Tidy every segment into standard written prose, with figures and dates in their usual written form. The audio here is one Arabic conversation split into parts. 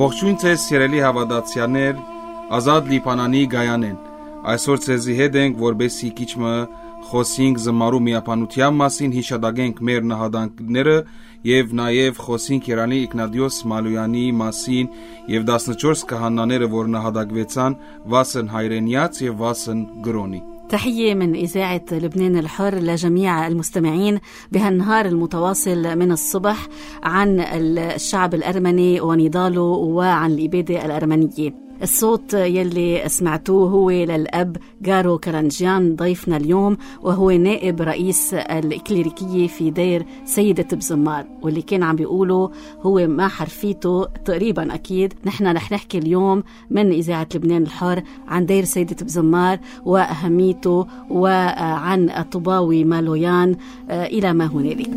Ողջույն ձեզ սիրելի հավատացյալներ, Ազատ Լիբանանի Գայանեն։ Այսօր ցեզի հետ ենք, որբեսի քիչմը խոսենք զմարու միապանության մասին, հիշադակենք մեր նահատակները եւ նաեւ խոսենք Երանի Իգնատիոս Մալոյանի մասին եւ 14 քահանաները, որ նահատակվեցան Վասն հայրենյաց եւ Վասն գրոնի։ تحية من إذاعة لبنان الحر لجميع المستمعين بهالنهار المتواصل من الصبح عن الشعب الأرمني ونضاله وعن الإبادة الأرمنية. الصوت يلي سمعتوه هو للأب جارو كرنجيان ضيفنا اليوم، وهو نائب رئيس الإكليريكية في دير سيدة بزمار، واللي كان عم بيقوله هو ما حرفيته تقريبا أكيد. نحن رح نحكي اليوم من إذاعة لبنان الحر عن دير سيدة بزمار وأهميته وعن الطباوي مالويان إلى ما هنالك.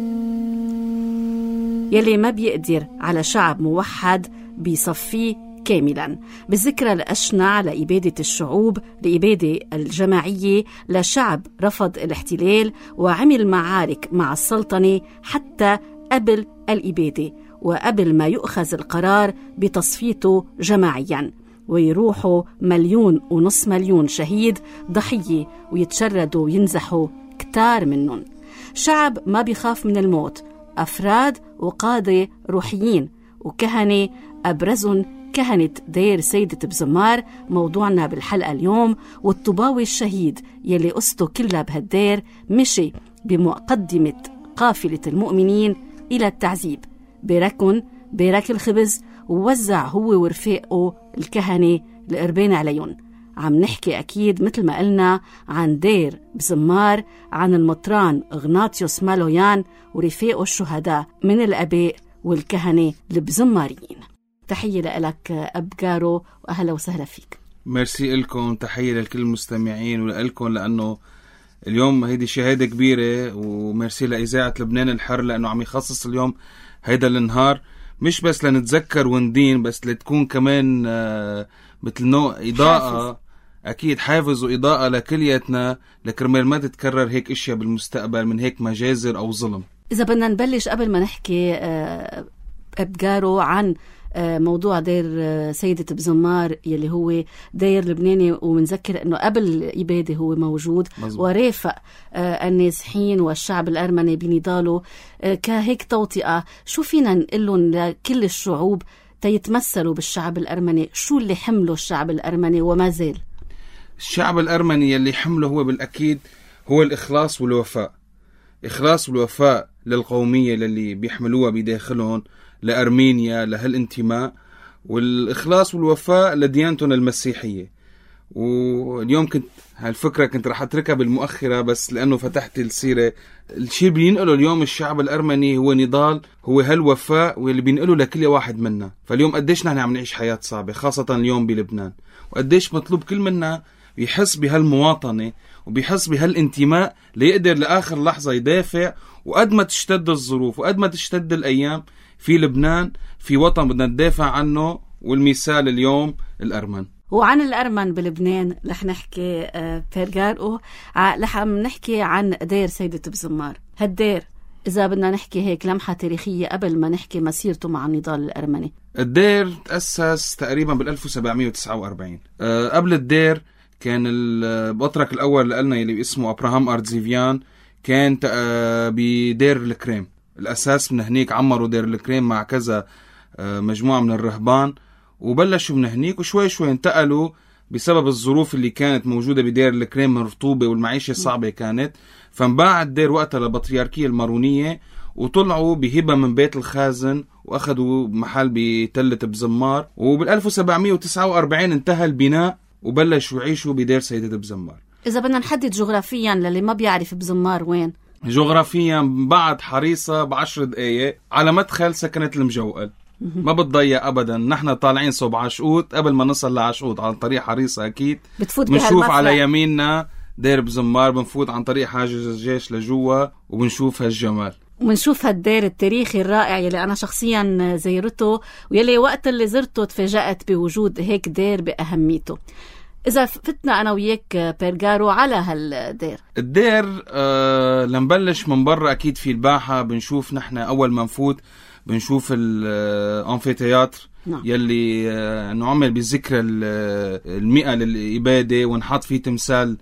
يلي ما بيقدر على شعب موحد بيصفيه كاملا، بالذكرى الأشنع لإبادة الشعوب، لإبادة الجماعية لشعب رفض الاحتلال وعمل معارك مع السلطنة حتى قبل الإبادة وقبل ما يؤخذ القرار بتصفيته جماعيا، ويروحوا 1.5 مليون شهيد ضحية ويتشردوا وينزحوا كتار منهم. شعب ما بيخاف من الموت، أفراد وقادة روحيين وكهنة، أبرزهم كهنة دير سيدة بزمار موضوعنا بالحلقة اليوم، والطباوي الشهيد يلي قصته كلها بهالدير مشي بمقدمة قافلة المؤمنين إلى التعذيب، بارك الخبز ووزع هو ورفاقه الكهنة القربان عليهم. عم نحكي أكيد مثل ما قلنا عن دير بزمار، عن المطران إغناطيوس مالويان ورفاقه الشهداء من الآباء والكهنة البزماريين. تحية لك أب جارو وأهلا وسهلا فيك. ميرسي لكم، تحية لكل المستمعين ولكم، لأنه اليوم هيدي شهادة كبيرة، وميرسي لإذاعة لبنان الحر لأنه عم يخصص اليوم هيدا النهار مش بس لنتذكر وندين، بس لتكون كمان مثل نوع إضاءة حافظ. أكيد حافز وإضاءة لكلياتنا لكرمال ما تتكرر هيك إشياء بالمستقبل من هيك مجازر أو ظلم. إذا بدنا نبلش قبل ما نحكي أب جارو عن موضوع دير سيدة بزمار يلي هو دير لبناني، ومنذكر أنه قبل الإبادة هو موجود مزبوط. ورافق النازحين والشعب الأرمني بنضاله كهيك توطئة. شو فينا نقلهم لكل الشعوب تيتمثلوا بالشعب الأرمني؟ شو اللي حمله الشعب الأرمني وما زال؟ الشعب الأرمني يلي حمله هو بالأكيد هو الإخلاص والوفاء، إخلاص والوفاء للقومية اللي بيحملوها بداخلهم، لأرمينيا، لهالانتماء، والإخلاص والوفاء لديانتهم المسيحية. واليوم هالفكرة كنت رح أتركها بالمؤخرة، بس لأنه فتحت السيرة، الشيء بينقله اليوم الشعب الأرمني هو نضال، هو هالوفاء واللي بينقله لكل واحد منا. فاليوم قديش نحن عم نعيش حياة صعبة خاصة اليوم بلبنان، وقديش مطلوب كل منا بيحس بهالمواطنة وبيحس بهالانتماء ليقدر لآخر لحظة يدافع، وقد ما تشتد الظروف وقد ما تشتد الأيام في لبنان، في وطن بدنا ندافع عنه، والمثال اليوم الأرمن. وعن الأرمن بلبنان رح نحكي بيرجارو، رح نحكي عن دير سيدة بزمار. هالدير إذا بدنا نحكي هيك لمحة تاريخية قبل ما نحكي مسيرته مع النضال الأرمني. الدير تأسس تقريبا بال1749. قبل الدير كان البطرك الأول اللي قلنا يلي اسمه أبراهام أرتزيفيان، كان بدير الكريم. الأساس من هنيك عمروا دير الكريم مع كذا مجموعة من الرهبان، وبلشوا من هنيك وشوي شوي انتقلوا بسبب الظروف اللي كانت موجودة بدير الكريم من رطوبة والمعيشة صعبة كانت، فانباع الدير وقتها للبطريركية المارونية، وطلعوا بهبة من بيت الخازن وأخذوا محل بتلة بزمار، وبال1749 انتهى البناء وبلشوا يعيشوا بدير سيدة بزمار. إذا بدنا نحدد جغرافيا للي ما بيعرف بزمار وين؟ جغرافيا بعد حريصة ب10 دقايق على مدخل سكنة المجوقل، ما بتضيع أبدا. نحن طالعين صوب عشقوت، قبل ما نصل لعشقوت عن طريق حريصة أكيد بنشوف على يميننا دير بزمار، بنفوت عن طريق حاجز الجيش لجوا وبنشوف هالجمال، وبنشوف هالدير التاريخي الرائع يلي أنا شخصيا زيرته، ويلي وقت اللي زرته تفاجأت بوجود هيك دير بأهميته. إذا فتنا أنا وياك بيرجارو على هالدير، الدير لنبلش من برا. أكيد في الباحة بنشوف نحن أول ما نفوت بنشوف الأنفيتياتر يلي نعمل بذكرى 100 للإبادة، ونحط فيه تمثال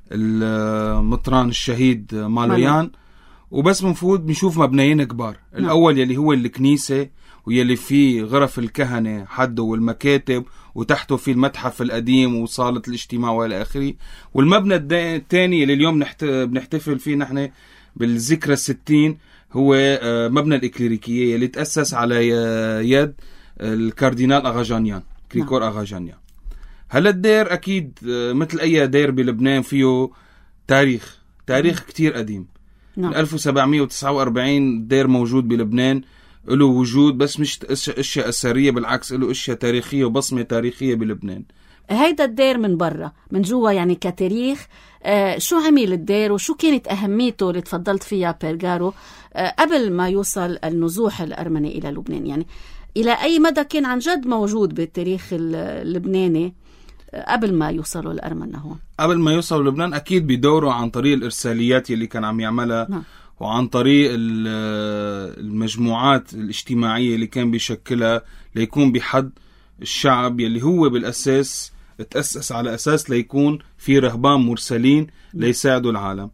المطران الشهيد مالويان. وبس بنفوت بنشوف مبنيين كبار. الأول يلي هو الكنيسة، ويلي فيه غرف الكهنة حده والمكاتب، وتحته فيه المتحف القديم وصالة الاجتماع والى آخره. والمبنى الثاني اللي اليوم بنحتفل فيه نحن بالذكرى 60 هو مبنى الإكليريكية اللي تأسس على يد الكاردينال أغاجانيان، كريكور أغاجانيان. هلا الدير أكيد مثل أي دير بلبنان فيه تاريخ كتير قديم. من 1749 الدير موجود بلبنان، له وجود، بس مش اشياء اثريه، بالعكس له اشياء تاريخيه وبصمه تاريخيه بلبنان. هيدا الدير من برا من جوا يعني كتاريخ، شو عمل الدير وشو كانت اهميته اللي تفضلت فيها بيرغارو قبل ما يوصل النزوح الارمني الى لبنان؟ يعني الى اي مدى كان عن جد موجود بالتاريخ اللبناني قبل ما يوصلوا الارمن لهون؟ قبل ما يوصلوا لبنان اكيد بدوروا عن طريق الارساليات اللي كان عم يعملها، وعن طريق المجموعات الاجتماعية اللي كان بيشكلها ليكون بحد الشعب يلي هو بالأساس تأسس على أساس ليكون في رهبان مرسلين ليساعدوا العالم.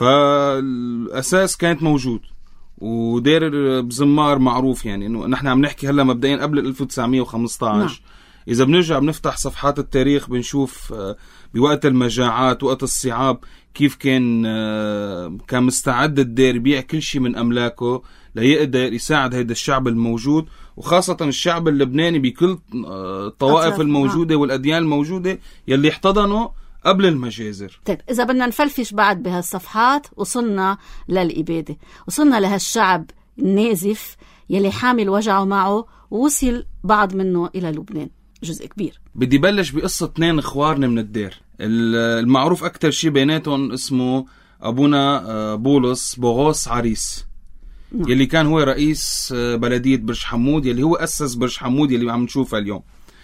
فالأساس كانت موجود. ودير بزمار معروف، يعني إنه نحن عم نحكي هلا مبدئيا قبل 1915. إذا بنرجع بنفتح صفحات التاريخ بنشوف بوقت المجاعات، وقت الصعاب، كيف كان مستعد الدير يبيع كل شيء من أملاكه ليقدر يساعد هيدا الشعب الموجود، وخاصة الشعب اللبناني بكل الطوائف الموجودة والأديان الموجودة يلي احتضنوا قبل المجازر. طيب إذا بدنا نفلفش بعد بهالصفحات، وصلنا للإبادة، وصلنا لهالشعب النازف يلي حامل وجعه معه، ووصل بعض منه إلى لبنان جزء كبير. بدي بلش بقصة 2 اخوارنا من الدير. المعروف أكتر شيء بيناتهم اسمه أبونا بولس بوغوس عريس، يلي كان هو رئيس بلدية برج حمود، يلي هو أسس برج حمود يلي عم نشوفها اليوم.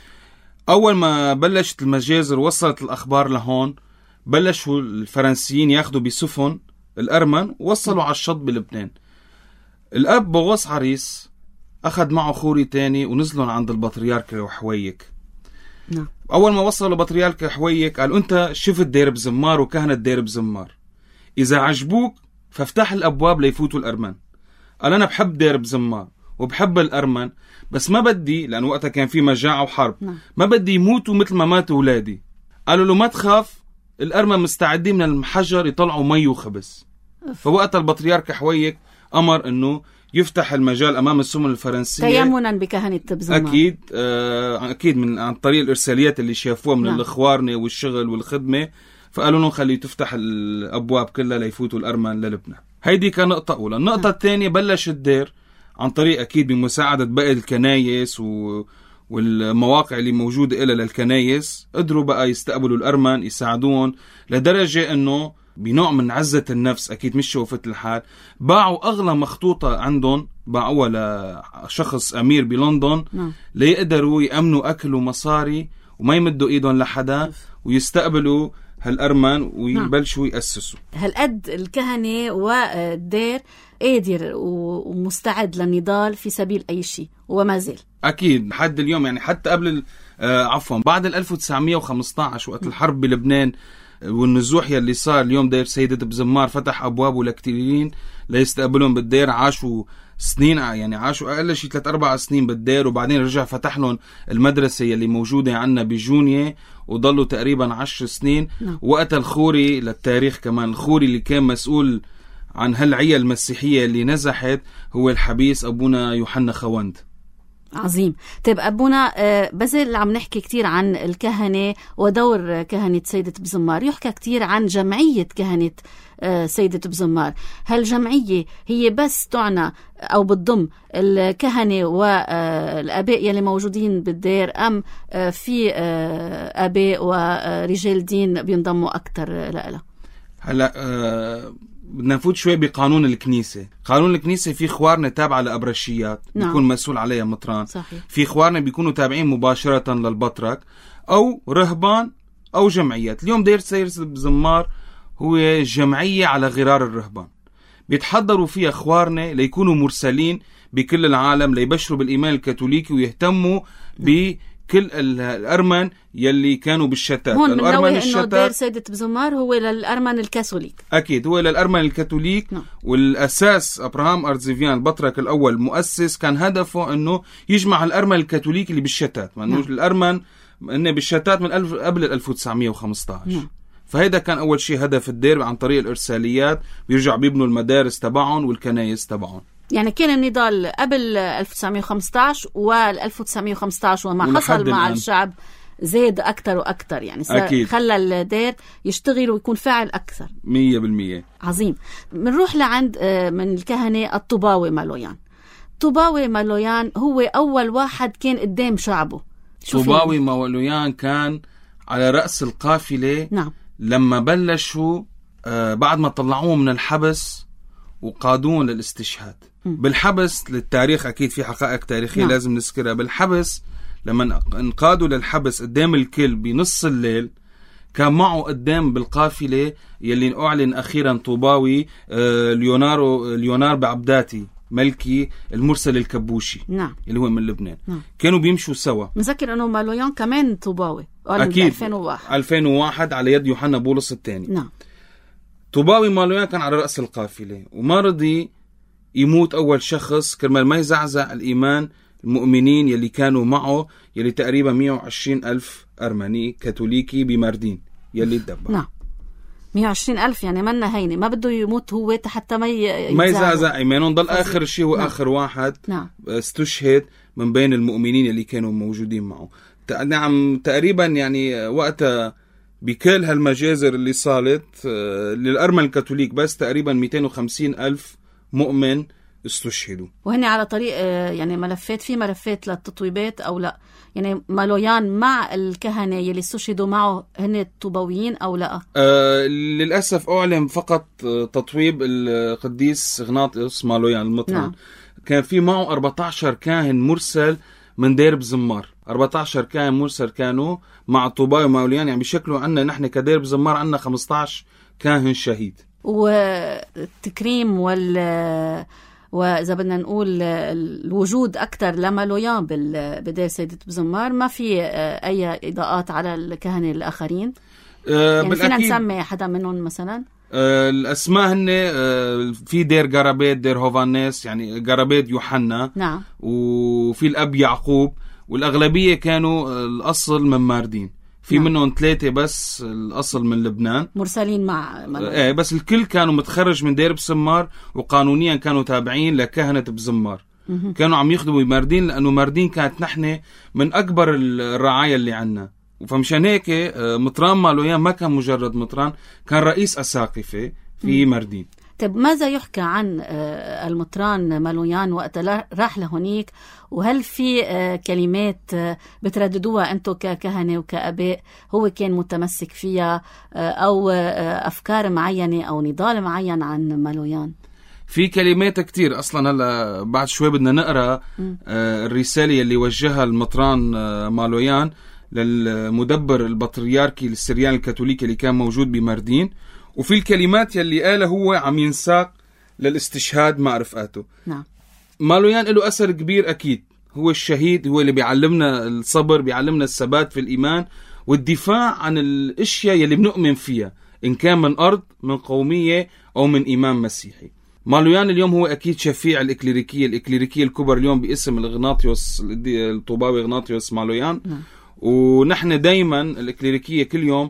أول ما بلشت المجازر وصلت الأخبار لهون، بلشوا الفرنسيين ياخدوا بسفن الأرمن ووصلوا على الشط بلبنان. الأب بوغوس عريس أخذ معه خوري تاني ونزلوا عند البطريرك حويك. أول ما وصلوا بطريرك حويك قال: أنت شفت دير بزمار وكهنة دير بزمار، إذا عجبوك فافتح الأبواب ليفوتوا الأرمن. قال: أنا بحب دير بزمار وبحب الأرمن، بس ما بدي، لأن وقتها كان في مجاعة وحرب، ما بدي يموتوا مثل ما ماتوا أولادي. قالوا له: ما تخاف، الأرمن مستعدين من المحجر يطلعوا مي وخبز. فوقتها البطريرك حويك أمر أنه يفتح المجال أمام السمن الفرنسية تيمنا بكهنة بزمار. أكيد عن طريق الإرساليات اللي شافوها من الإخوارنة والشغل والخدمة. فقالوا لهم: خلي تفتح الأبواب كلها ليفوتوا الأرمن للبنان. هيدي كان نقطة أولى. النقطة الثانية، بلش الدير عن طريق أكيد بمساعدة باقي الكنايس والمواقع اللي موجودة إلا للكنايس، قدروا بقى يستقبلوا الأرمن، يساعدون، لدرجة أنه بنوع من عزة النفس، أكيد مش شوفت الحال، باعوا أغلى مخطوطة عندهم، باعوها لشخص أمير بلندن ليقدروا يأمنوا أكل ومصاري وما يمدوا إيدهم لحدا، ويستقبلوا هالأرمن ويبلشوا يأسسوا. هالقد الكهنة والدير قادر ومستعد للنضال في سبيل أي شيء، وما زال أكيد لحد اليوم. يعني حتى قبل بعد 1915 وقت الحرب بلبنان والنزوح يلي صار، اليوم دير سيدة بزمار فتح أبوابه لكتيرين ليستقبلهم بالدير. عاشوا سنين، يعني عاشوا أقل شيء 3-4 سنين بالدير، وبعدين رجع فتح لهم المدرسة يلي موجودة عنا بجونية، وضلوا تقريبا 10 سنين. وقت الخوري للتاريخ كمان، الخوري اللي كان مسؤول عن هالعية المسيحية اللي نزحت هو الحبيس أبونا يوحنا خوند. عظيم. طيب أبونا، بزل عم نحكي كتير عن الكهنة ودور كهنة سيدة بزمار، يحكى كتير عن جمعية كهنة سيدة بزمار. هالجمعية هي بس تعنى أو بتضم الكهنة والآباء يلي موجودين بالدير، أم في آباء ورجال دين بينضموا أكتر لها؟ هلأ بدنا نفوت شوي بقانون الكنيسة. قانون الكنيسة في خوارنا تابعة لأبرشيات بيكون مسؤول عليها مطران. صحيح. في خوارنا بيكونوا تابعين مباشرة للبطرك، أو رهبان أو جمعيات. اليوم دير سيدة بزمار هو جمعية على غرار الرهبان، بيتحضروا فيها خوارنا ليكونوا مرسلين بكل العالم ليبشروا بالإيمان الكاثوليكي ويهتموا بكل الأرمن يلي كانوا بالشتات. هون بنوه إنه دير سيدة بزمار هو للأرمن الكاثوليك. أكيد هو للأرمن الكاثوليك. والأساس أبراهام أرتزيفيان البطرك الأول مؤسس كان هدفه إنه يجمع الأرمن الكاثوليك اللي بالشتات. الأرمن إنه بالشتات من قبل 1915. فهيدا كان أول شيء هدف الدير عن طريق الإرساليات، بيرجع بيبنوا المدارس تبعهم والكنايس تبعهم. يعني كان النضال قبل 1915 وال1915 وما حصل مع الشعب زاد أكتر وأكتر، يعني خلى الدير يشتغل ويكون فاعل أكثر 100%. عظيم. بنروح لعند من الكهنة الطوباوي مالويان. طوباوي مالويان هو أول واحد كان قدام شعبه. طوباوي مالويان كان على رأس القافلة. نعم. لما بلشوا بعد ما طلعوه من الحبس وقادوه للاستشهاد. بالحبس للتاريخ أكيد في حقائق تاريخية. نعم. لازم نذكرها. بالحبس لما انقادوا للحبس قدام الكل بنص الليل، كان معه قدام بالقافلة يلي أعلن أخيرا طوباوي ليونار بعبداتي ملكي المرسل الكبوشي. نعم. اللي هو من لبنان. نعم. كانوا بيمشوا سوا. مذكر أنه مالويان كمان طوباوي أكيد 2001 على يد يوحنا بولس الثاني. نعم. طوباوي مالويان كان على رأس القافلة وما رضي يموت أول شخص كرمال ما يزعزع الإيمان المؤمنين يلي كانوا معه، يلي تقريبا 120,000 أرمني كاثوليكي بماردين يلي اتدبر. نعم. 120,000 يعني منا هينة، ما بده يموت هو حتى ما يزعزع إيمانهم. ضل آخر شيء هو. نعم. آخر واحد. نعم. استشهد من بين المؤمنين اللي كانوا موجودين معه. نعم. تقريبا يعني وقتها بكل هالمجازر اللي صارت للأرمن الكاثوليك بس تقريبا 250,000 مؤمن استشهدوا. وهن على طريق يعني ملفات للتطويبات أو لا؟ يعني مالويان مع الكهنة يلي استشهدوا معه هن الطوباويين أو لا؟ للأسف أعلم فقط تطويب القديس غناطيوس مالويان المطران. نعم. كان في معه 14 كاهن مرسل من دير بزمار. 14 كاهن مرسل كانوا مع طوباوي مالويان. يعني بشكله عنا نحن كدير بزمار عنا 15 كاهن شهيد. والتكريم وإذا بدنا نقول الوجود أكتر لمالويان بدير سيدة بزمار، ما في أي إضاءات على الكهنة الآخرين؟ يعني فينا نسمي حدا منهم مثلا؟ الأسماء هن في دير جارابيت، دير هوفانيس، يعني جارابيت يوحنا. نعم. وفي الأب يعقوب، والأغلبية كانوا الأصل من ماردين. في. نعم. منهم 3 بس الأصل من لبنان مرسلين مع بس الكل كانوا متخرج من دير بزمار، وقانونيا كانوا تابعين لكهنة بزمار. كانوا عم يخدموا بماردين، لأنه ماردين كانت نحن من أكبر الرعاية اللي عنا. فمشان هيك مطران مالويان ما كان مجرد مطران، كان رئيس أساقفة في ماردين. طيب ماذا يحكى عن المطران مالويان وقت راح لهونيك؟ وهل في كلمات بترددوها أنتم ككهنة وكأباء هو كان متمسك فيها، أو أفكار معينة أو نضال معين عن مالويان؟ في كلمات كتير. أصلا هلا بعد شوي بدنا نقرأ الرسالة اللي وجهها المطران مالويان للمدبر البطريركي للسريان الكاثوليكي اللي كان موجود بماردين، وفي الكلمات يلي قالها هو عم ينساق للاستشهاد مع رفقاته. نعم. مالويان له أثر كبير أكيد. هو الشهيد، هو اللي بيعلمنا الصبر، بيعلمنا الثبات في الإيمان والدفاع عن الأشياء يلي بنؤمن فيها، إن كان من أرض، من قومية، أو من إيمان مسيحي. مالويان اليوم هو أكيد شفيع الإكليريكية الكبر اليوم باسم الغناطيوس الطوباوي غناطيوس مالويان. نعم. ونحن دايما الإكليريكية كل يوم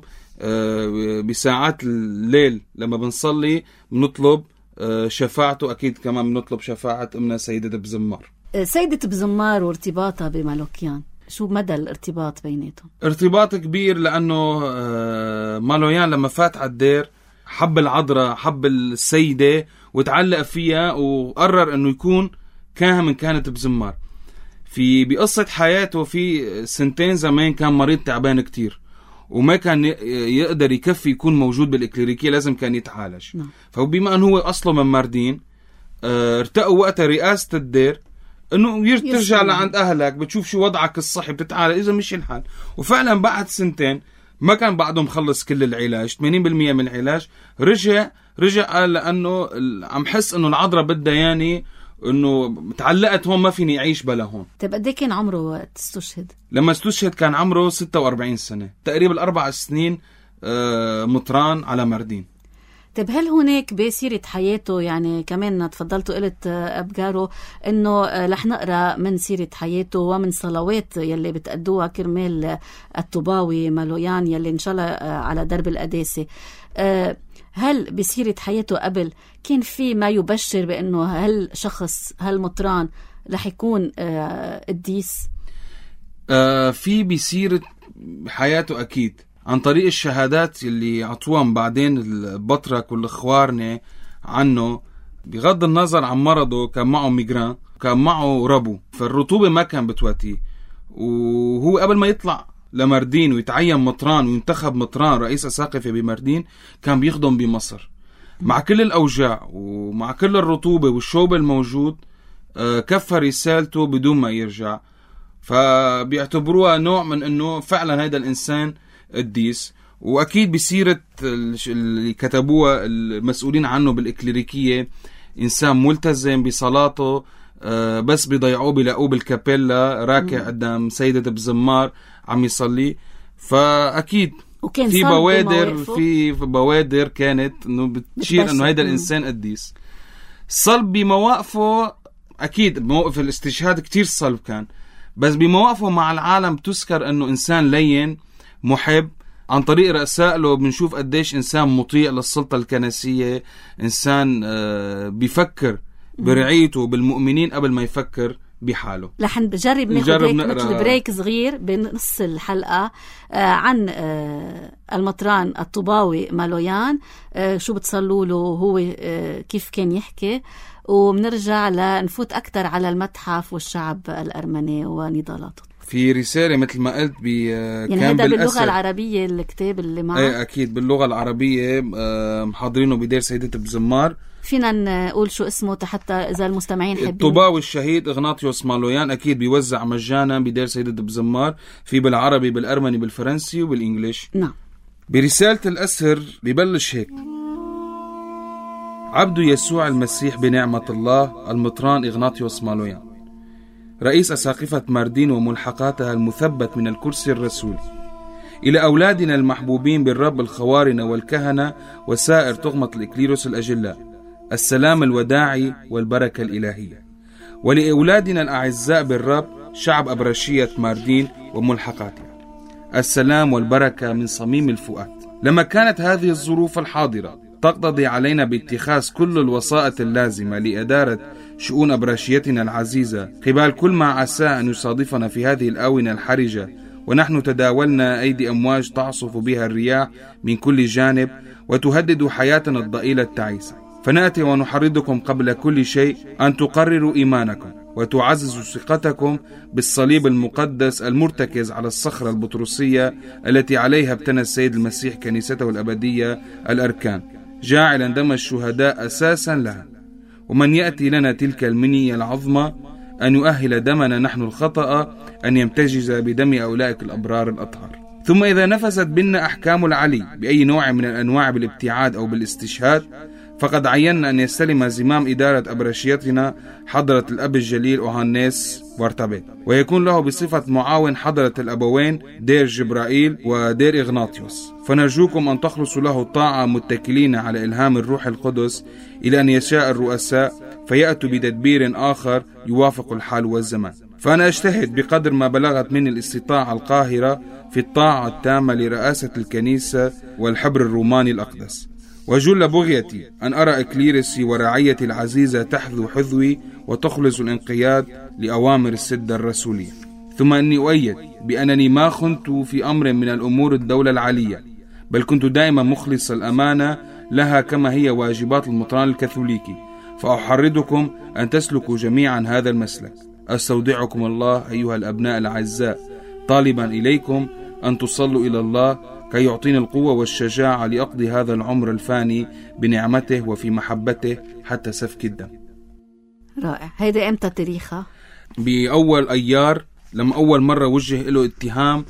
بساعات الليل لما بنصلي بنطلب شفاعته. أكيد كمان بنطلب شفاعة أمنا سيدة بزمار. سيدة بزمار وارتباطها بمالوكيان، شو مدى الارتباط بيناتهم؟ ارتباط كبير، لأنه مالويان لما فات على الدير حب العذراء، حب السيدة وتعلق فيها، وقرر أنه يكون كاهن من كهنة بزمار. بقصة حياته في 2 زمان كان مريض تعبان كتير، وما كان يقدر يكفي يكون موجود بالإكليريكية، لازم كان يتعالج. نعم. فبما أنه هو أصله من ماردين، ارتقوا وقتها رئاسة الدير أنه ترجع لعند أهلك، بتشوف شو وضعك الصحي، بتتعالج إذا مش الحال. وفعلا بعد 2 ما كان بعده مخلص كل العلاج، 80% من العلاج. رجع قال لأنه عم حس أنه العذراء بدها ياني، انه تعلقت هون، ما فيني اعيش بلا هون. طيب قد ايه كان عمره وقت استشهد؟ لما استشهد كان عمره 46 سنة، تقريبا 4 سنين مطران على ماردين. طيب هل هناك بسيرة حياته، يعني كمان تفضلتوا قلت أبجارو إنه رح نقرأ من سيرة حياته ومن صلوات يلي بتأدوها كرمال الطوباوي مالويان يلي إن شاء الله على درب القداسة، هل بسيرة حياته قبل كان في ما يبشر بأنه هالمطران رح يكون قديس؟ في بسيرة حياته أكيد، عن طريق الشهادات اللي عطوهم بعدين البطرك والخوارنة عنه. بغض النظر عن مرضه كان معه ميجران، كان معه ربو، فالرطوبة ما كان بتواتيه. وهو قبل ما يطلع لماردين ويتعين مطران وينتخب مطران رئيس أساقفة بماردين كان بيخدم بمصر مع كل الأوجاع ومع كل الرطوبة والشوب الموجود. كفى رسالته بدون ما يرجع، فبيعتبروها نوع من أنه فعلا هذا الإنسان قديس. وأكيد بسيرة اللي كتبوها المسؤولين عنه بالإكليريكية إنسان ملتزم بصلاته، بس بيضيعوه بلاقوه بالكابيلا راكع قدام سيدة بزمار عم يصلي. فأكيد في بوادر كانت إنه بتشير إنه هيدا الإنسان قديس. صلب بمواقفه، أكيد بموقف الاستشهاد كتير صلب كان، بس بمواقفه مع العالم تذكر إنه إنسان لين محب. عن طريق رسائله بنشوف قديش إنسان مطيع للسلطة الكنسية، إنسان بيفكر برعيته بالمؤمنين قبل ما يفكر بحاله. رح نجرب ناخد مثل بريك صغير بنص الحلقة عن المطران الطوباوي مالويان، شو بتصلوا له هو، كيف كان يحكي، وبنرجع لنفوت أكتر على المتحف والشعب الأرمني ونضالاته. في رسالة مثل ما قلت يعني هذا باللغة العربية الكتاب اللي معه؟ ايه أكيد باللغة العربية، محاضرينه بدير سيدة بزمار. فينا نقول شو اسمه حتى إذا المستمعين حابين؟ الطوباوي الشهيد إغناطيوس مالويان، أكيد بيوزع مجانا بدير سيدة بزمار، في بالعربي بالأرمني بالفرنسي وبالإنجليش. نعم. برسالة الأسر ببلش هيك: عبد يسوع المسيح بنعمة الله المطران إغناطيوس مالويان، رئيس أساقفة ماردين وملحقاتها المثبت من الكرسي الرسولي، إلى أولادنا المحبوبين بالرب الخوارنة والكهنة وسائر طغمة الإكليروس الأجلاء، السلام الوداعي والبركة الإلهية. ولأولادنا الأعزاء بالرب شعب أبرشية ماردين وملحقاتها، السلام والبركة من صميم الفؤاد. لما كانت هذه الظروف الحاضرة تقتضي علينا باتخاذ كل الوسائط اللازمة لإدارة شؤون أبرشيتنا العزيزة قبال كل ما عسى أن يصادفنا في هذه الآونة الحرجة، ونحن تداولنا أيدي أمواج تعصف بها الرياح من كل جانب وتهدد حياتنا الضئيلة التعيسة، فنأتي ونحرضكم قبل كل شيء أن تقرروا إيمانكم وتعززوا ثقتكم بالصليب المقدس المرتكز على الصخرة البطرسية التي عليها ابتنى السيد المسيح كنيسته الأبدية الأركان، جاعلا دم الشهداء أساسا لها. ومن يأتي لنا تلك المنية العظمى أن يؤهل دمنا نحن الخطأ أن يمتجز بدم أولئك الأبرار الأطهار. ثم إذا نفذت بنا أحكام العلي بأي نوع من الأنواع بالابتعاد أو بالاستشهاد، فقد عينا أن يستلم زمام إدارة أبرشيتنا حضرة الأب الجليل أوهانيس وارتابيت، ويكون له بصفة معاون حضرة الأبوين دير جبرائيل ودير إغناطيوس. فنرجوكم أن تخلصوا له الطاعة متكلين على إلهام الروح القدس إلى أن يشاء الرؤساء فيأتوا بتدبير آخر يوافق الحال والزمان. فأنا أجتهد بقدر ما بلغت مني الاستطاعة القاهرة في الطاعة التامة لرئاسة الكنيسة والحبر الروماني الأقدس، وجل بغيتي أن أرى إكليرسي ورعيتي العزيزة تحذو حذوي وتخلص الانقياد لأوامر السدة الرسولية. ثم أني أؤيد بأنني ما خنت في أمر من الأمور الدولة العالية، بل كنت دائما مخلص الأمانة لها كما هي واجبات المطران الكاثوليكي، فأحرضكم أن تسلكوا جميعا هذا المسلك. أستودعكم الله أيها الأبناء الأعزاء، طالبا إليكم أن تصلوا إلى الله كي يعطيني القوة والشجاعة لأقضي هذا العمر الفاني بنعمته وفي محبته حتى سفك الدم. رائع. هيدا امتى تاريخها؟ بأول أيار، لما أول مرة وجه له اتهام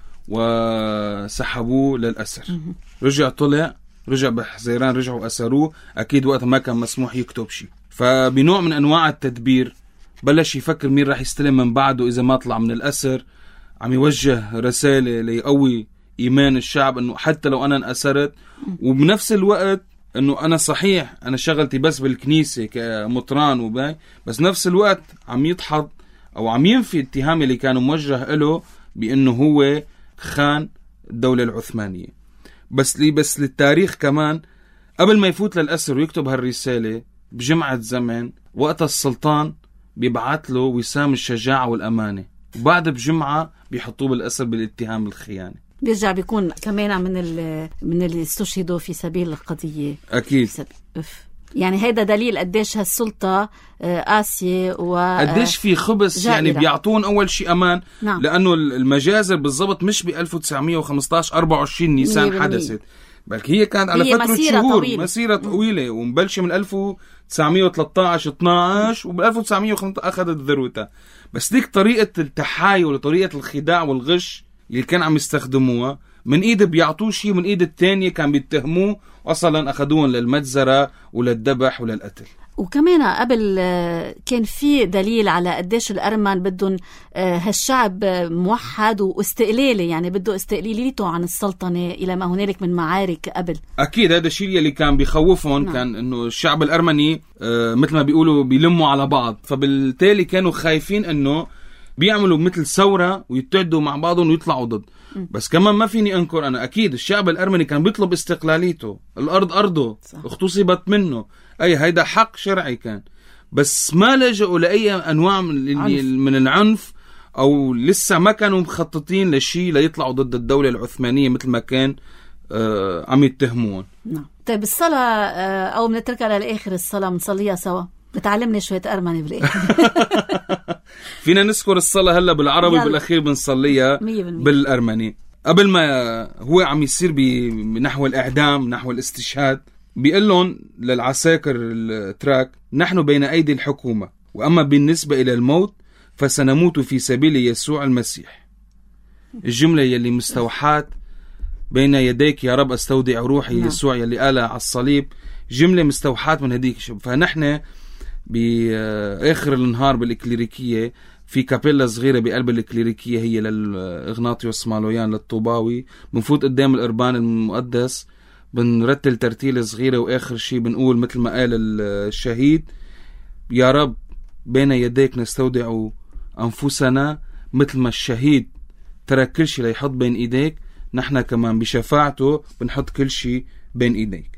وسحبوه للأسر. رجع بحزيران، رجعوا أسروه، أكيد وقت ما كان مسموح يكتب شيء. فبنوع من أنواع التدبير بلش يفكر مين راح يستلم من بعده إذا ما طلع من الأسر. عم يوجه رسالة ليقوي إيمان الشعب أنه حتى لو أنا انأسرت، وبنفس الوقت أنه أنا صحيح أنا شغلتي بس بالكنيسة كمطران وباي، بس نفس الوقت عم يضحض أو عم ينفي اتهامي اللي كان موجه له بأنه هو خان الدولة العثمانية. بس للتاريخ كمان، قبل ما يفوت للأسر ويكتب هالرسالة بجمعة زمن، وقت السلطان بيبعت له وسام الشجاعة والأمانة، وبعد بجمعة بيحطوه بالأسر بالاتهام الخيانة. بيرجع بيكون كمان من اللي استشهدوا في سبيل القضية. أكيد. يعني هيدا دليل قديش هالسلطة قاسية قديش في خبث جائرة. يعني بيعطون أول شيء أمان. نعم. لأنه المجازر بالضبط مش ب 1915 24 نيسان حدثت، بلكي هي كانت على فترة شهور طويلة. مسيرة طويلة ومبلشة من 1913 12 وبال 1915 أخذت ذروتها. بس ديك طريقة التحايل وطريقة الخداع والغش اللي كان عم يستخدموها، من ايده بيعطوه شيء من ايد التانية كان بيتهموه، اصلا اخذوهم للمجزرة وللذبح وللقتل. وكمان قبل كان في دليل على قديش الأرمن بدهم هالشعب موحد واستقلالي، يعني بده استقلاليته عن السلطنة إلى ما هنالك من معارك قبل. أكيد هذا الشيء اللي كان بيخوفهم. نعم. كان إنه الشعب الأرمني مثل ما بيقولوا بيلموا على بعض، فبالتالي كانوا خايفين إنه بيعملوا مثل ثورة ويتعدوا مع بعضهم ويطلعوا ضد. بس كمان ما فيني أنكر أنا أكيد الشعب الأرمني كان بيطلب استقلاليته، الأرض أرضه، اغتصبت منه، أي هيدا حق شرعي كان، بس ما لجأوا لأي أنواع من العنف، أو لسه ما كانوا مخططين لشيء ليطلعوا ضد الدولة العثمانية مثل ما كان عم يتهمون. نعم. طيب الصلاة أو بنتركها للآخر، الصلاة بنصليها سوا، بتعلمني شوية أرمني بالآخر. فينا نذكر الصلاة هلا بالعربي، بالأخير بنصليها بالأرمني. قبل ما هو عم يصير بنحو الإعدام، نحو الاستشهاد، بيقول لهم للعساكر التراك: نحن بين أيدي الحكومة، وأما بالنسبة إلى الموت فسنموت في سبيل يسوع المسيح. الجملة يلي مستوحاة بين يديك يا رب أستودع روحي. يسوع يلي قالها على الصليب، جملة مستوحاة من هديك. فنحن بآخر النهار بالإكليريكية في كابيلا صغيرة بقلب الإكليريكية، هي للإغناطيوس مالويان للطوباوي، بنفوت قدام القربان المقدس، بنرتل ترتيلة صغيرة، وآخر شيء بنقول مثل ما قال الشهيد: يا رب بين يديك نستودع أنفسنا، مثل ما الشهيد ترك كل شيء ليحط بين إيديك، نحن كمان بشفاعته بنحط كل شيء بين إيديك.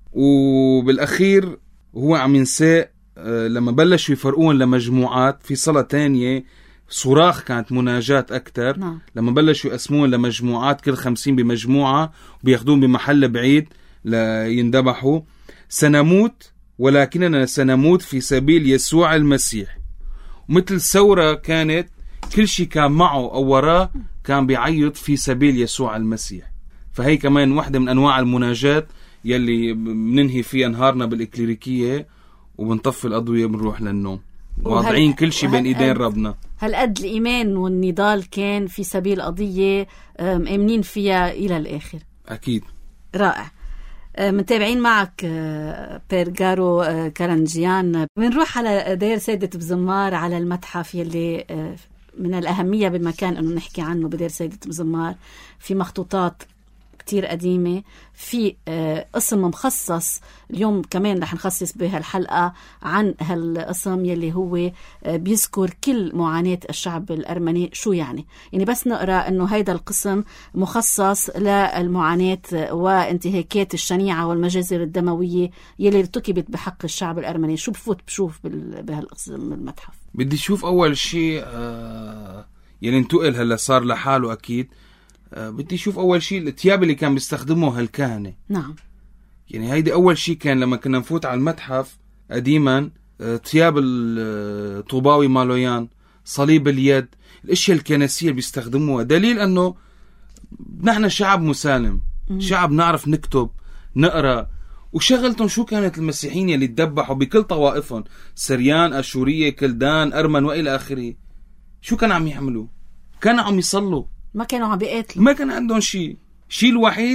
وبالأخير هو عم ينساء لما بلشوا يفرقون لمجموعات في صلاة تانية، صراخ كانت مناجات أكتر. نعم. لما بلشوا يقسمون لمجموعات، كل 50 بمجموعة، وبياخدون بمحل بعيد ليندبحوا: سنموت ولكننا سنموت في سبيل يسوع المسيح. ومثل ثورة كانت، كل شيء كان معه أو وراه كان بيعيط في سبيل يسوع المسيح. فهي كمان واحدة من أنواع المناجات يلي بننهي فيها نهارنا بالإكليريكية، وبنطفي الأضوية بنروح للنوم، واضعين كل شيء بين إيدين ربنا. هالقد الإيمان والنضال كان في سبيل قضية مؤمنين فيها إلى الآخر. أكيد. رائع. متابعين معك بيرغارو كارنجيان. بنروح على دير سيدة بزمار، على المتحف يلي من الأهمية بالمكان أنه نحكي عنه. بدير سيدة بزمار في مخطوطات كتير قديمة، في قسم مخصص اليوم كمان رح نخصص بهالحلقة عن هالقسم يلي هو بيذكر كل معاناة الشعب الأرمني. شو يعني بس نقرأ أنه هيدا القسم مخصص للمعاناة وانتهاكات الشنيعة والمجازر الدموية يلي ارتكبت بحق الشعب الأرمني. شو بشوف بهالقسم المتحف؟ بدي شوف أول شيء يلي انتقل هلا صار لحاله أكيد. بدي شوف أول شيء الثياب اللي كان بيستخدموها الكهنة. نعم. هيدي أول شيء كان لما كنا نفوت على المتحف قديما، ثياب الطوباوي مالويان، صليب اليد، الاشياء الكنسية اللي بيستخدموها، دليل أنه نحن شعب مسالم، شعب نعرف نكتب نقرأ. وشغلتهم شو كانت المسيحيين اللي تدبحوا بكل طوائفهم، سريان، أشورية، كلدان، أرمن وإلى آخره. شو كانوا عم يعملوا؟ كانوا عم يصلوا، ما كانوا عم بيقاتلوا، ما كان عندهم شيء الوحيد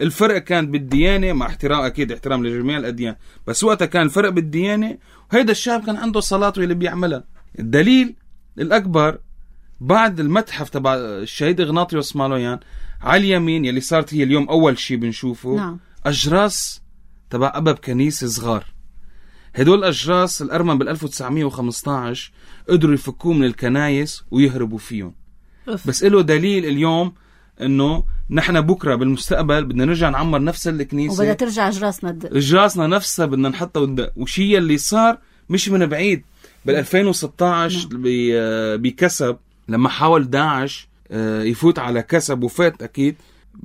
الفرق كان بالديانة، مع احترام أكيد احترام لجميع الأديان، بس وقتها كان الفرق بالديانة، وهيدا الشعب كان عنده صلاته اللي بيعملها. الدليل الأكبر بعد المتحف تبع الشهيد إغناطيوس مالويان على اليمين يلي صارت هي اليوم أول شيء بنشوفه، نعم. أجراس تبع أبب كنيسة صغار. هدول الأجراس الأرمن بال1915 قدروا يفكوه من الكنايس ويهربوا فيهم. بس إله دليل اليوم إنه نحن بكرة بالمستقبل بدنا نرجع نعمر نفس الكنيسة، وبدها ترجع أجراسنا نفسها بدنا نحطها وندق. وشي اللي صار مش من بعيد بال2016 بكسب، لما حاول داعش يفوت على كسب وفات أكيد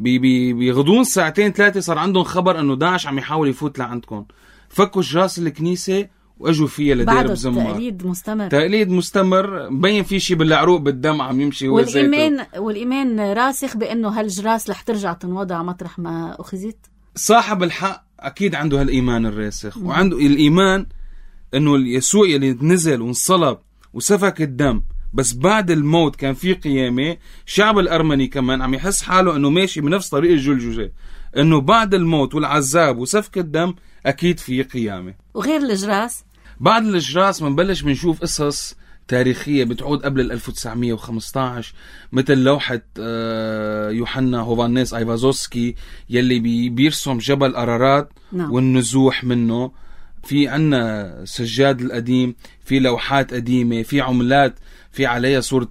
بغضون ساعتين ثلاثة صار عندهم خبر أنه داعش عم يحاول يفوت لعندكم، فكوا جراس الكنيسة وأجوا فيها لدير بزمار. تقليد مستمر مبين في شيء بالعروق بالدم عم يمشي. والإيمان راسخ بأنه هالجراس رح ترجع تنوضع مطرح ما أخذت. صاحب الحق أكيد عنده هالإيمان الراسخ، وعنده الإيمان أنه يسوع يلي نزل ونصلب وسفك الدم، بس بعد الموت كان في قيامة. الشعب الأرمني كمان عم يحس حاله أنه ماشي بنفس طريق الجلجلة، أنه بعد الموت والعذاب وسفك الدم أكيد في قيامة. وغير الجراس، بعد الجراس منبلش بنشوف قصص تاريخية بتعود قبل 1915، مثل لوحة يوحنا هوفانيس ايفازوسكي يلي بيرسم جبل أرارات والنزوح منه. في عنا سجاد القديم، في لوحات قديمة، في عملات في عليها صورة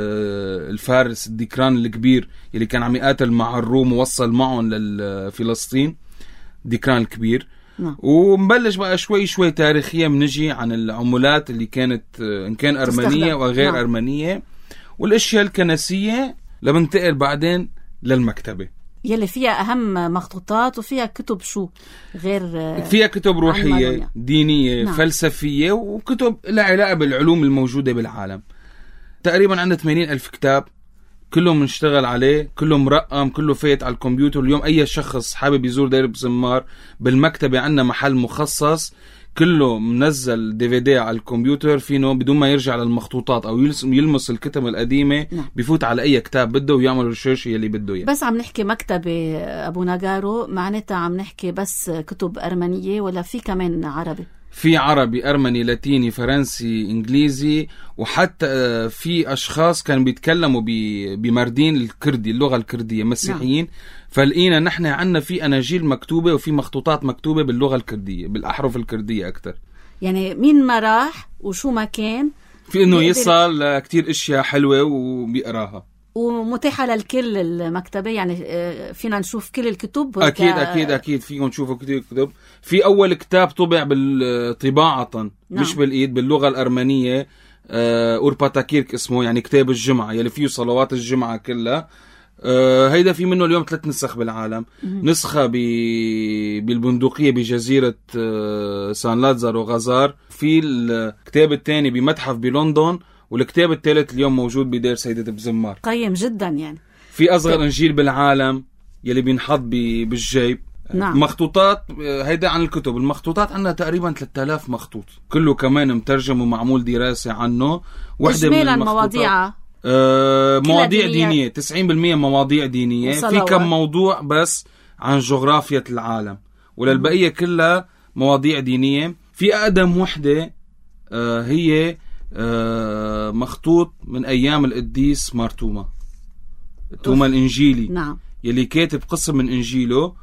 الفارس الديكران الكبير يلي كان عم يقاتل مع الروم ووصل معهم لفلسطين، ديكران الكبير. ومبلش بقى شوي شوي تاريخيا منجي عن العملات اللي كانت إن كان أرمنية وغير أرمنية، والأشياء الكنسية لبنتقل بعدين للمكتبة يلي فيها أهم مخطوطات، وفيها كتب شو غير فيها كتب روحية دينية فلسفية، وكتب لها علاقة بالعلوم الموجودة بالعالم. تقريبا عندنا 80,000 كتاب، كله منشتغل عليه، كله مرقم، كله فايت على الكمبيوتر. اليوم أي شخص حابب يزور دير بزمار بالمكتبة عندنا محل مخصص كله منزل DVD على الكمبيوتر، فينه بدون ما يرجع للمخطوطات أو يلمس الكتب القديمة. بيفوت على أي كتاب بده ويعمل ريسيرش يلي بده إياه. بس عم نحكي مكتبة أبو نجارو معناتها عم نحكي بس كتب أرمنية ولا في كمان عربي؟ في عربي، أرمني، لاتيني، فرنسي، إنجليزي، وحتى في أشخاص كانوا بيتكلموا بمردين الكردي، اللغة الكردية، مسيحيين. فلقينا نحن عنا في أناجيل مكتوبة وفي مخطوطات مكتوبة باللغة الكردية، بالأحرف الكردية أكتر. يعني مين ما راح وشو ما كان في إنه يصل لكتير أشياء حلوة وبيقراها، ومتاحة للكل المكتبة. يعني فينا نشوف كل الكتب. أكيد فيكم تشوفوا كتير كتب. في أول كتاب طبع بالطباعة مش بالإيد، باللغة الأرمنية، أورباتاكيرك اسمه، يعني كتاب الجمعة يلي فيه صلوات الجمعة كلها. هيدا في منه اليوم 3 نسخ بالعالم. نسخة بالبندقية بجزيرة سان لازارو غازار، في الكتاب الثاني بمتحف بلندن، والكتاب الثالث اليوم موجود بدير سيدة بزمار. قيم جدا. يعني في أصغر إنجيل بالعالم يلي بينحط بالجيب. مخطوطات هيدا عن الكتب. المخطوطات عندنا تقريبا 3000 مخطوط، كله كمان مترجم ومعمول دراسة عنه. وحدة من المواضيع مواضيع دينية، 90% مواضيع دينية. في كم موضوع بس عن جغرافية العالم، وللبقية كلها مواضيع دينية. في أقدم وحدة هي مخطوط من أيام القديس مارتوما، توما الإنجيلي. يلي كاتب قسم من إنجيله.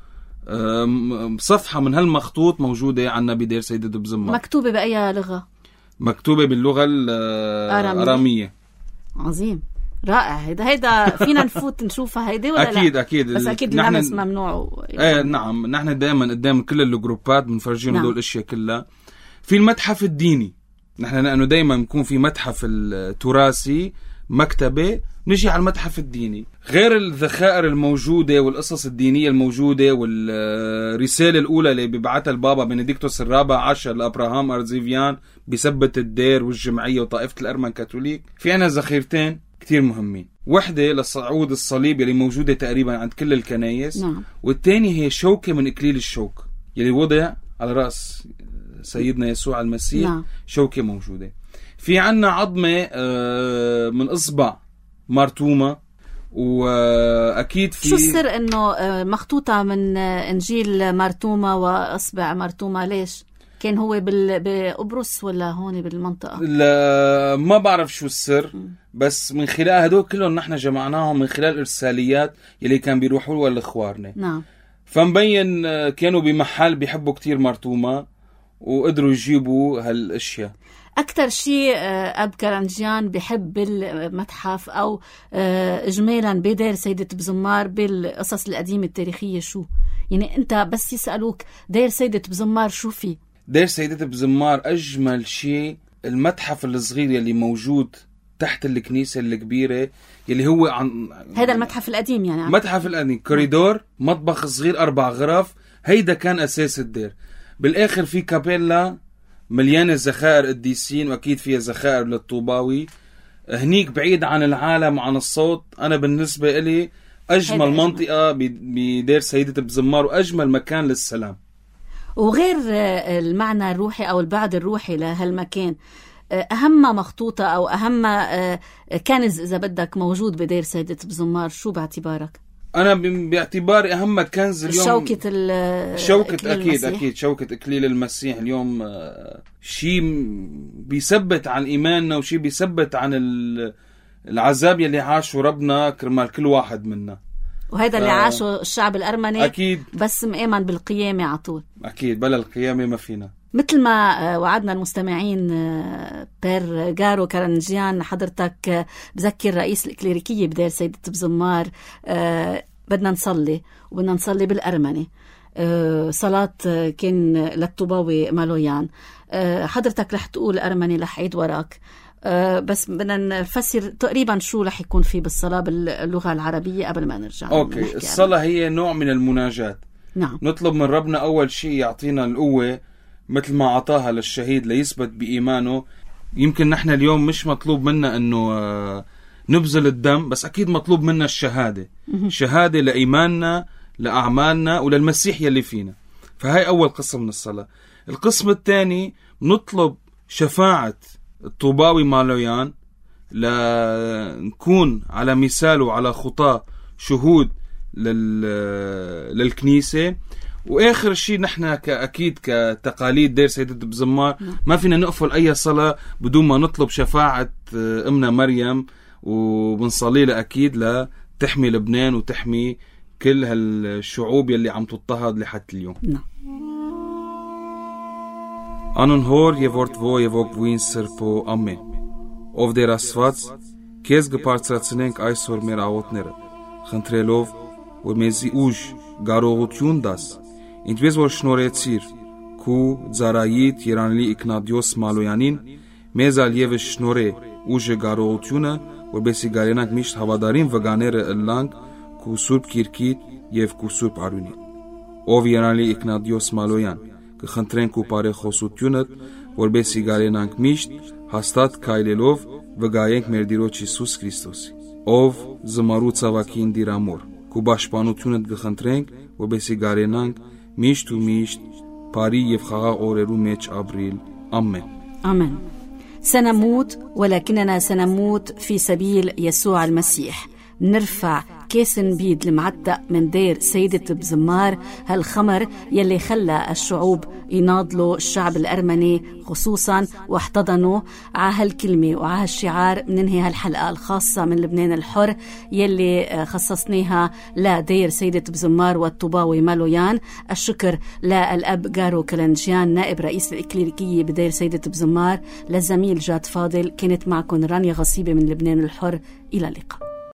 صفحة من هالمخطوط موجودة عنا بدير سيدة بزمار. مكتوبة بأي لغة؟ مكتوبة باللغة الأرامية. عظيم، رائع. هيدا فينا نفوت نشوفها هيدا ولا أكيد بس أكيد اللمس ممنوع. نعم، نحن دائما قدام كل الجروبات بنفرجيهم هدول الأشياء كلها. في المتحف الديني، نحن لأنه دائما بنكون في متحف التراثي مكتبة، نجي على المتحف الديني. غير الذخائر الموجودة والقصص الدينية الموجودة والرسالة الأولى اللي بيبعتها البابا بنديكتوس ال14 لأبراهام أرزيفيان بثبت الدير والجمعية وطائفة الأرمن كاثوليك، في عنا ذخيرتين كتير مهمين. وحدة لصعود الصليب يلي موجودة تقريبا عند كل الكنايس. والتاني هي شوكة من إكليل الشوك يلي وضع على رأس سيدنا يسوع المسيح. شوكة موجودة. في عنا عظمة من إصبع مارتوما، وأكيد في شو السر إنه مخطوطة من إنجيل مرتومة وأصبع مرتومة؟ ليش؟ كان هو بقبرص ولا هون بالمنطقة؟ لا ما بعرف شو السر، بس من خلال هدول كلهم نحن جمعناهم من خلال إرساليات يلي كان بيروحوا لإخوارنا. نعم. فمبين كانوا بمحل بيحبوا كتير مرتومة وقدروا يجيبوا هالاشياء. أكتر شيء أب كرنجيان بحب المتحف أو إجمالا بدير سيدة بزمار بالقصص القديمة التاريخية شو؟ يعني أنت بس يسألوك دير سيدة بزمار شو فيه؟ دير سيدة بزمار أجمل شيء المتحف الصغير يلي موجود تحت الكنيسة الكبيرة يلي هو هذا المتحف القديم. يعني متحف القديم كوريدور مطبخ صغير 4 غرف، هيدا كان أساس الدير. بالآخر في كابيلا مليانة ذخائر قديسين، وأكيد فيها ذخائر للطوباوي. هنيك بعيد عن العالم عن الصوت. أنا بالنسبة إلي أجمل منطقة بدير سيدة بزمار وأجمل مكان للسلام. وغير المعنى الروحي أو البعد الروحي لهالمكان، أهم مخطوطة أو أهم كنز إذا بدك موجود بدير سيدة بزمار شو باعتبارك؟ أنا باعتباري أهم كنز اليوم شوكة أكيد شوكة إكليل المسيح. اليوم شيء بيثبت عن إيماننا وشيء بيثبت عن العذاب يلي عاشه ربنا كرمال كل واحد منا، وهذا اللي عاشه الشعب الأرمني أكيد. بس مآمن بالقيامة عطول أكيد، بلا القيامة ما فينا. مثل ما وعدنا المستمعين بير جارو كرنجيان، حضرتك بذكر رئيس الإكليريكية بدير سيدة بزمار بدنا نصلي وبدنا نصلي بالأرمني صلاة كان للطوباوي مالويان. حضرتك رح تقول أرمني رح عيد وراك، بس بدنا نفسر تقريبا شو رح يكون فيه بالصلاة باللغة العربية قبل ما نرجع. أوكي. الصلاة هي نوع من المناجاة. نعم. نطلب من ربنا أول شيء يعطينا القوة مثل ما عطاها للشهيد ليثبت بإيمانه. يمكن نحن اليوم مش مطلوب منا أنه نبذل الدم، بس أكيد مطلوب منا الشهادة لإيماننا لأعمالنا وللمسيح يلي فينا. فهي أول قسم من الصلاة. القسم الثاني نطلب شفاعة الطوباوي مالويان لنكون على مثاله وعلى خطاه شهود للكنيسة. وآخر شيء نحن أكيد كتقاليد دير سيدة بزمار ما فينا نقفل أي صلاة بدون ما نطلب شفاعة أمنا مريم، وبنصلي لها أكيد لتحمي لبنان وتحمي كل هالشعوب يلي عم تضطهد لحد اليوم. Անուն հոր եւ որդվո եւ ոգվին սրբո ամեն։ Ով Տեր Աստված, քեզ կբարձրացնենք այսօր մեր աղոթները, խնդրելով, որ մեզի ուժ, կարողություն տաս, ինչպես որ շնորհեցիր քու ծառայիդ Երանելի Իգնատիոս Մալոյանին, մեզ ալ եւս շնորհե ուժը կարողությունը, որբեսի գարենանք միշտ հավատարիմ վկաները ըլլանք քու սուրբ Կիրքիդ եւ քու սուրբ արյունիդ։ Ով Երանելի Իգնատիոս Մալոյան, կխնդրենք ու բարեխոսությունդ, որբեսի գարենանք միշտ հաստատ քայլելով վկայենք մեր Տիրոջ Հիսուս Քրիստոսի։ Ով զմարու ցավակին դիրամոր, քու պաշտպանությունդ կխնդրենք, որբեսի գարենանք միշտ ու միշտ բարի եւ խաղաղ օրերու մեջ ապրիլ։ Ամեն. آمين. سنموت ولكننا سنموت في سبيل يسوع المسيح. نرفع كاس نبيد المعتق من دير سيدة بزمار، هالخمر يلي خلى الشعوب يناضلوا الشعب الأرمني خصوصا واحتضنوا على هالكلمة وعلى هالشعار. مننهي هالحلقة الخاصة من لبنان الحر يلي خصصناها لدير سيدة بزمار والطوباوي مالويان. الشكر للأب جارو كلنجيان نائب رئيس الإكليريكية بدير سيدة بزمار، للزميل جاد فاضل. كانت معكم رانيا غصيبة من لبنان الحر. إلى اللقاء.